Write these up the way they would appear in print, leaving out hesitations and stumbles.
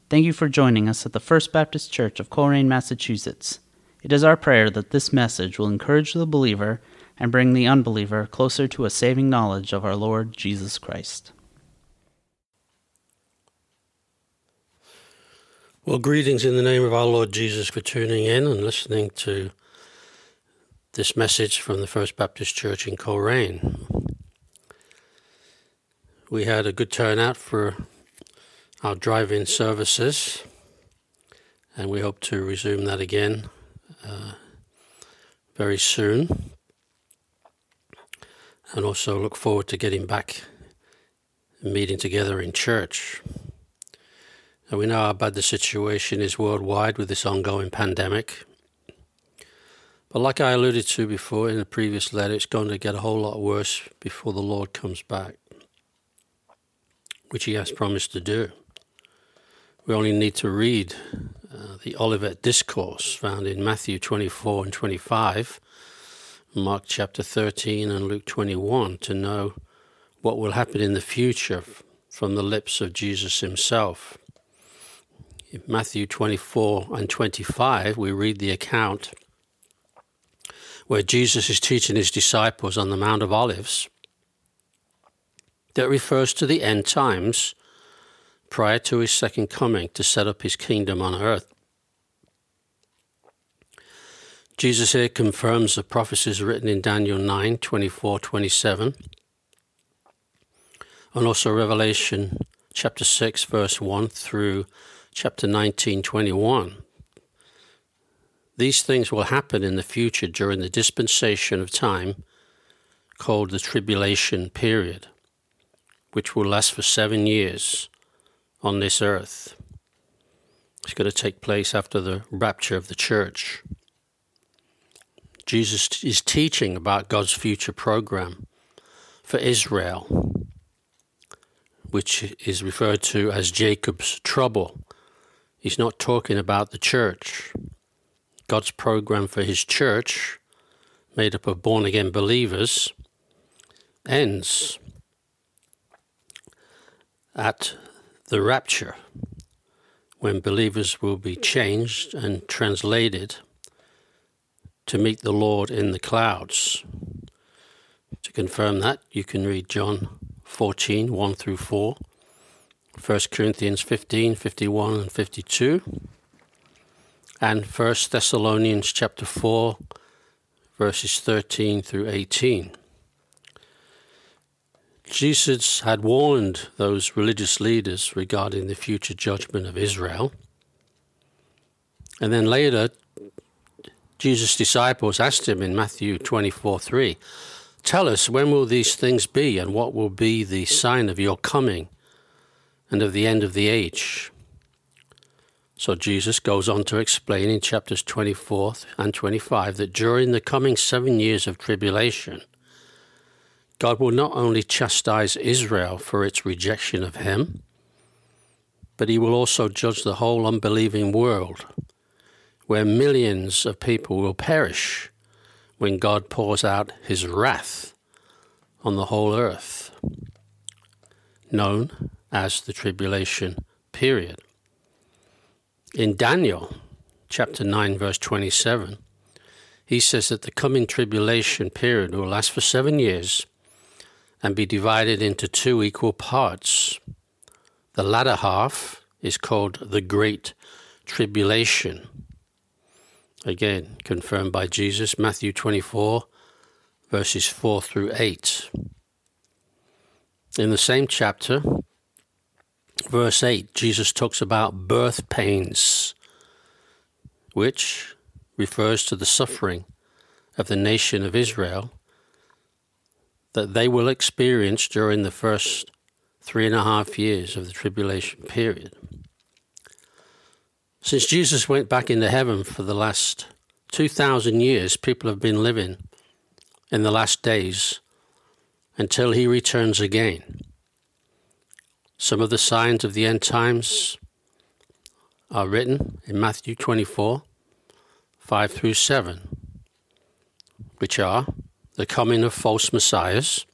Thank you for joining us at the First Baptist Church of Coleraine, Massachusetts. It is our prayer that this message will encourage the believer and bring the unbeliever closer to a saving knowledge of our Lord Jesus Christ. Well, greetings in the name of our Lord Jesus for tuning in and listening to this message from the First Baptist Church in Coleraine. We had a good turnout for our drive-in services, and we hope to resume that again very soon. And also look forward to getting back and meeting together in church. And we know how bad the situation is worldwide with this ongoing pandemic. But like I alluded to before in a previous letter, it's going to get a whole lot worse before the Lord comes back, which he has promised to do. We only need to read the Olivet Discourse found in Matthew 24 and 25, Mark chapter 13 and Luke 21 to know what will happen in the future from the lips of Jesus himself. In Matthew 24 and 25, we read the account where Jesus is teaching his disciples on the Mount of Olives that refers to the end times prior to his second coming to set up his kingdom on earth. Jesus here confirms the prophecies written in Daniel 9, 24, 27, and also Revelation chapter 6, verse 1 through chapter 19, 21. These things will happen in the future during the dispensation of time called the tribulation period, which will last for 7 years on this earth. It's going to take place after the rapture of the church. Jesus is teaching about God's future program for Israel, which is referred to as Jacob's trouble. He's not talking about the church. God's program for his church, made up of born-again believers, ends at the rapture, when believers will be changed and translated to meet the Lord in the clouds. To confirm that, you can read John 14, 1 through 4, 1 Corinthians 15, 51 and 52, and 1 Thessalonians chapter 4, verses 13 through 18. Jesus had warned those religious leaders regarding the future judgment of Israel. And then later, Jesus' disciples asked him in Matthew 24:3, "Tell us, when will these things be, and what will be the sign of your coming and of the end of the age?" So Jesus goes on to explain in chapters 24 and 25 that during the coming 7 years of tribulation, God will not only chastise Israel for its rejection of him, but he will also judge the whole unbelieving world, where millions of people will perish when God pours out his wrath on the whole earth, known as the tribulation period. In Daniel chapter 9, verse 27, he says that the coming tribulation period will last for 7 years and be divided into 2 equal parts. The latter half is called the Great Tribulation. Again, confirmed by Jesus, Matthew 24, verses 4 through 8. In the same chapter, verse 8, Jesus talks about birth pains, which refers to the suffering of the nation of Israel that they will experience during the first 3.5 years of the tribulation period. Since Jesus went back into heaven for the last 2,000 years, people have been living in the last days until he returns again. Some of the signs of the end times are written in Matthew 24, 5 through 7, which are the coming of false messiahs,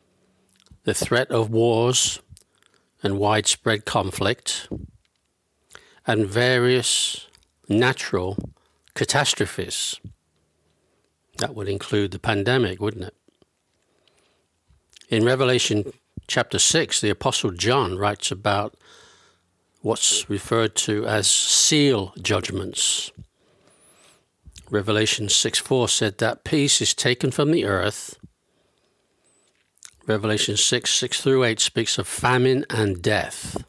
the threat of wars and widespread conflict, and various natural catastrophes. That would include the pandemic, wouldn't it? In Revelation chapter 6, the Apostle John writes about what's referred to as seal judgments. Revelation 6:4 said that peace is taken from the earth. Revelation 6 through 8 speaks of famine and death.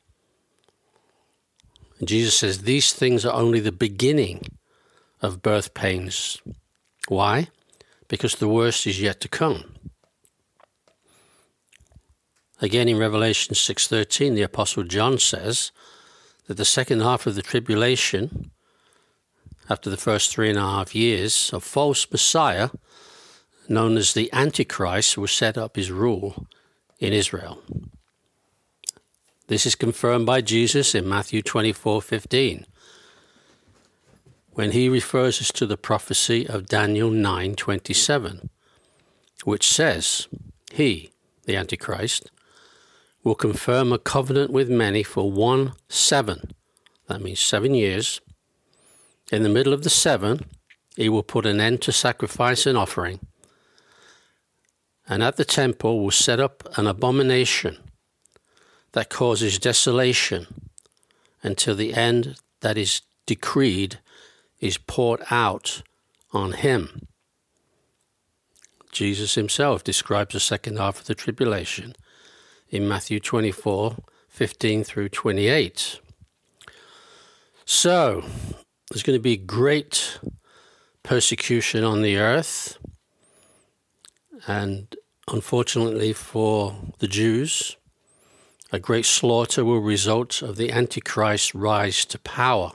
And Jesus says these things are only the beginning of birth pains. Why? Because the worst is yet to come. Again, in Revelation 6:13, the Apostle John says that the second half of the tribulation, after the first 3.5 years, a false Messiah, known as the Antichrist, will set up his rule in Israel. This is confirmed by Jesus in Matthew 24:15, when he refers us to the prophecy of Daniel 9:27, which says, he, the Antichrist, will confirm a covenant with many for 1/7. That means 7 years. In the middle of the 7, he will put an end to sacrifice and offering. And at the temple will set up an abomination that causes desolation until the end that is decreed is poured out on him. Jesus himself describes the second half of the tribulation in Matthew 24:15 through 28. So, there's going to be great persecution on the earth, and unfortunately for the Jews, a great slaughter will result of the Antichrist's rise to power.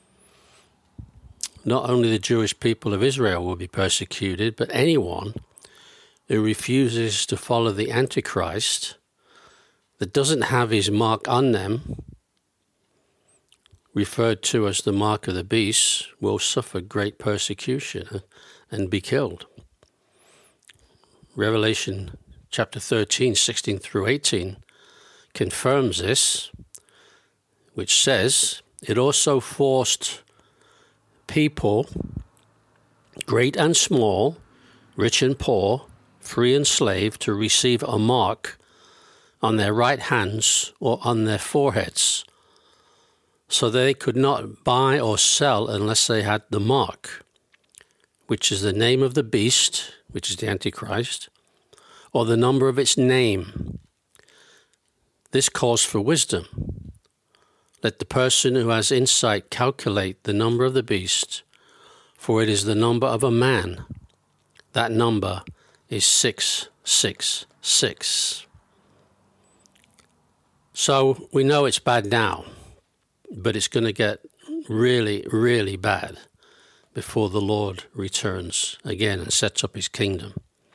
Not only the Jewish people of Israel will be persecuted, but anyone who refuses to follow the Antichrist, that doesn't have his mark on them, referred to as the mark of the beast, will suffer great persecution and be killed. Revelation chapter 13, 16 through 18 confirms this, which says, it also forced people, great and small, rich and poor, free and slave, to receive a mark on their right hands or on their foreheads, so they could not buy or sell unless they had the mark, which is the name of the beast, which is the Antichrist, or the number of its name. This calls for wisdom. Let the person who has insight calculate the number of the beast, for it is the number of a man. That number is 666. So we know it's bad now, but it's going to get really, really bad before the Lord returns again and sets up his kingdom.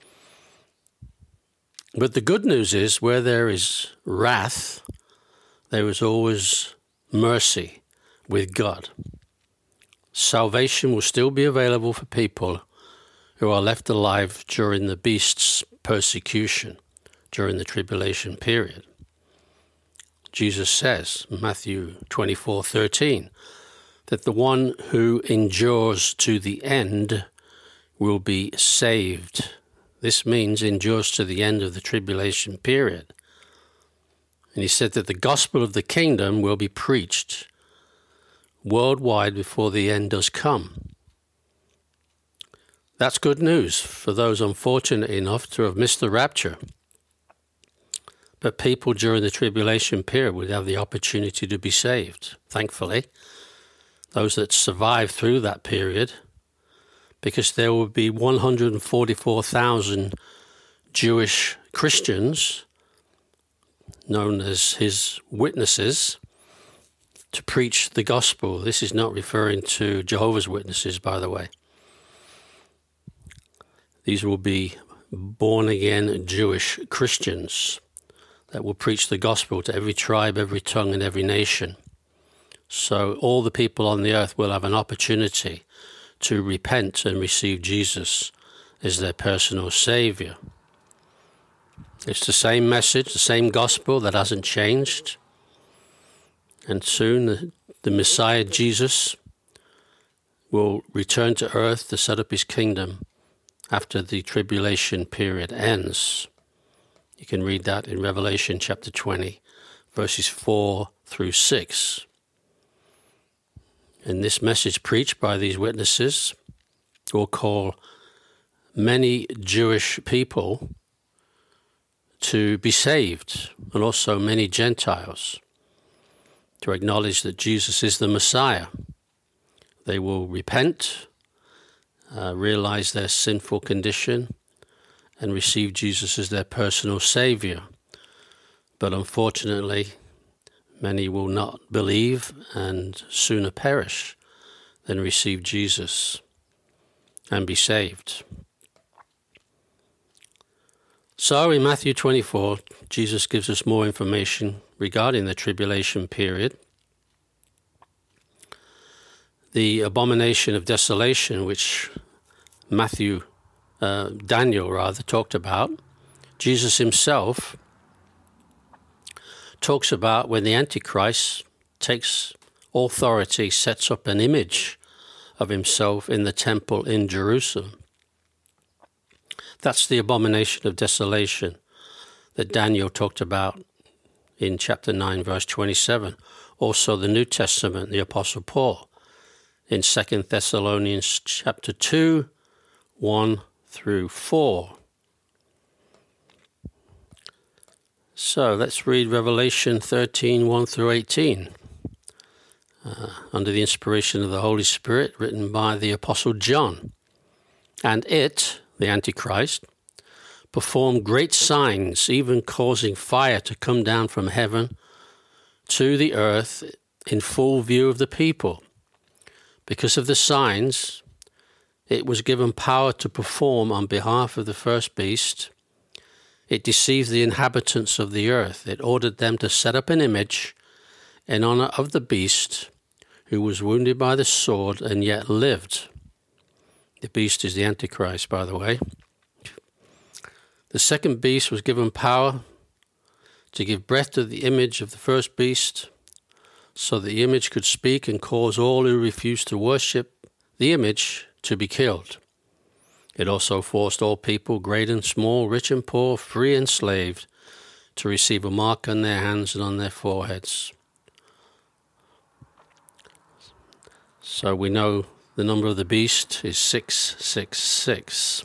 But the good news is, where there is wrath, there is always mercy with God. Salvation will still be available for people who are left alive during the beast's persecution, during the tribulation period. Jesus says, Matthew 24:13, that the one who endures to the end will be saved. This means endures to the end of the tribulation period. And he said that the gospel of the kingdom will be preached worldwide before the end does come. That's good news for those unfortunate enough to have missed the rapture. But people during the tribulation period would have the opportunity to be saved, thankfully. Those that survive through that period, because there will be 144,000 Jewish Christians, known as his witnesses, to preach the gospel. This is not referring to Jehovah's Witnesses, by the way. These will be born-again Jewish Christians that will preach the gospel to every tribe, every tongue, and every nation. So all the people on the earth will have an opportunity to repent and receive Jesus as their personal Savior. It's the same message, the same gospel that hasn't changed. And soon the Messiah Jesus will return to earth to set up his kingdom after the tribulation period ends. You can read that in Revelation chapter 20, verses 4 through 6. And this message preached by these witnesses will call many Jewish people to be saved, and also many Gentiles to acknowledge that Jesus is the Messiah. They will repent, realize their sinful condition, and receive Jesus as their personal Savior. But unfortunately, many will not believe and sooner perish than receive Jesus and be saved. So in Matthew 24, Jesus gives us more information regarding the tribulation period. The abomination of desolation, which Daniel talked about, Jesus himself talks about when the Antichrist takes authority, sets up an image of himself in the temple in Jerusalem. That's the abomination of desolation that Daniel talked about in chapter 9, verse 27. Also the New Testament, the Apostle Paul, in 2 Thessalonians chapter 2, 1 through 4. So let's read Revelation 13, 1 through 18, under the inspiration of the Holy Spirit, written by the Apostle John. And it, the Antichrist, performed great signs, even causing fire to come down from heaven to the earth in full view of the people. Because of the signs, it was given power to perform on behalf of the first beast. It deceived the inhabitants of the earth. It ordered them to set up an image in honor of the beast who was wounded by the sword and yet lived. The beast is the Antichrist, by the way. The second beast was given power to give breath to the image of the first beast, so the image could speak and cause all who refused to worship the image to be killed. It also forced all people, great and small, rich and poor, free and slave, to receive a mark on their hands and on their foreheads. So we know the number of the beast is 666.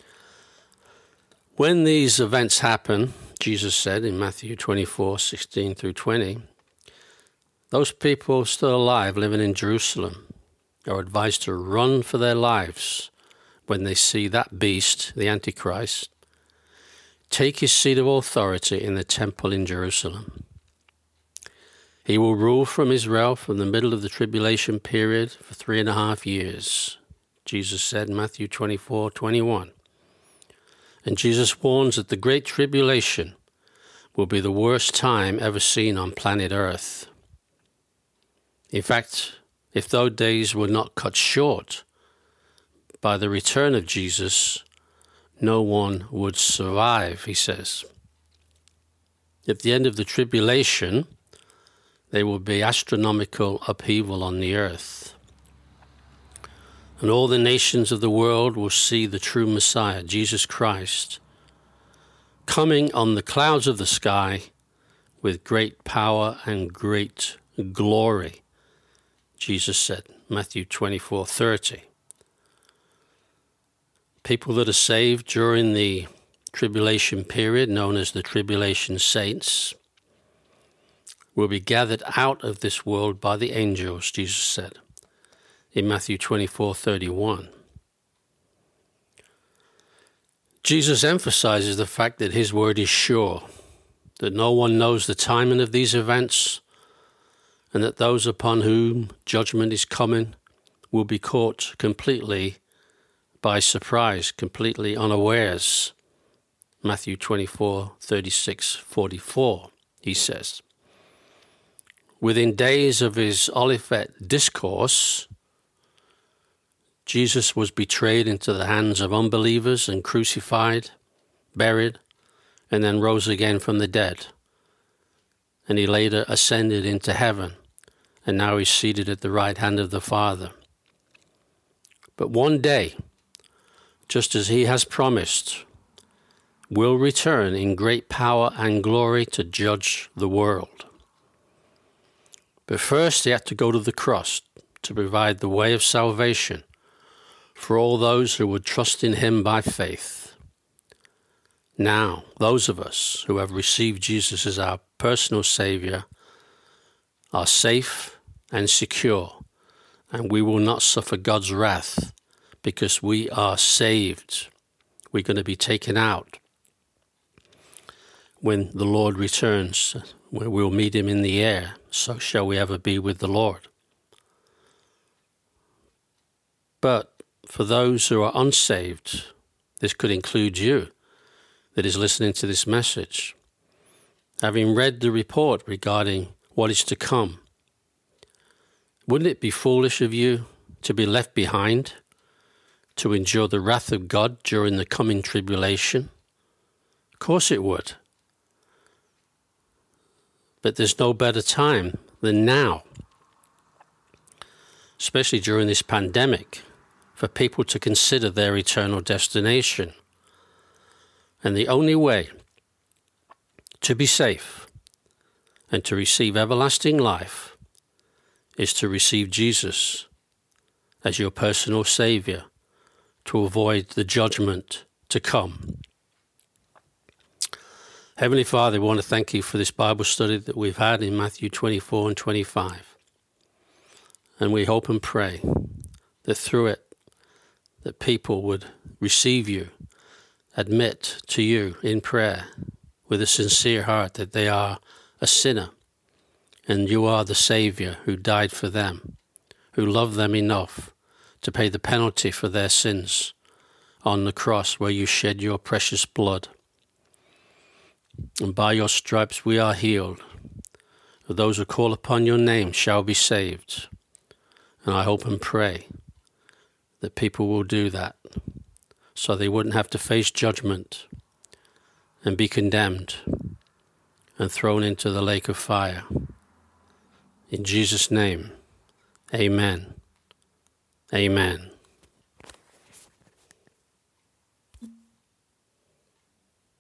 When these events happen, Jesus said in Matthew 24, 16 through 20, those people still alive living in Jerusalem are advised to run for their lives when they see that beast, the Antichrist, take his seat of authority in the temple in Jerusalem. He will rule from Israel from the middle of the tribulation period for 3.5 years, Jesus said in Matthew 24, 21. And Jesus warns that the great tribulation will be the worst time ever seen on planet Earth. In fact, if those days were not cut short by the return of Jesus, no one would survive, he says. At the end of the tribulation, there will be astronomical upheaval on the earth. And all the nations of the world will see the true Messiah, Jesus Christ, coming on the clouds of the sky with great power and great glory, Jesus said, Matthew 24:30. People that are saved during the tribulation period, known as the tribulation saints, will be gathered out of this world by the angels, Jesus said in Matthew 24:31. Jesus emphasizes the fact that his word is sure, that no one knows the timing of these events, and that those upon whom judgment is coming will be caught completely by surprise, completely unawares. Matthew 24:36-44, he says. Within days of his Olivet discourse, Jesus was betrayed into the hands of unbelievers and crucified, buried, and then rose again from the dead. And he later ascended into heaven and now he's seated at the right hand of the Father. But one day, just as he has promised, will return in great power and glory to judge the world. But first he had to go to the cross to provide the way of salvation for all those who would trust in him by faith. Now, those of us who have received Jesus as our personal Savior are safe and secure, and we will not suffer God's wrath because we are saved. We're going to be taken out when the Lord returns, where we'll meet him in the air. So shall we ever be with the Lord. But for those who are unsaved, this could include you that is listening to this message. Having read the report regarding what is to come, wouldn't it be foolish of you to be left behind to endure the wrath of God during the coming tribulation? Of course it would. But there's no better time than now, especially during this pandemic, for people to consider their eternal destination. And the only way to be safe and to receive everlasting life is to receive Jesus as your personal Savior to avoid the judgment to come. Heavenly Father, we want to thank you for this Bible study that we've had in Matthew 24 and 25. And we hope and pray that through it, that people would receive you, admit to you in prayer with a sincere heart that they are a sinner and you are the Savior who died for them, who loved them enough to pay the penalty for their sins on the cross where you shed your precious blood. And by your stripes we are healed. Those who call upon your name shall be saved. And I hope and pray that people will do that so they wouldn't have to face judgment and be condemned and thrown into the lake of fire. In Jesus' name, amen. Amen.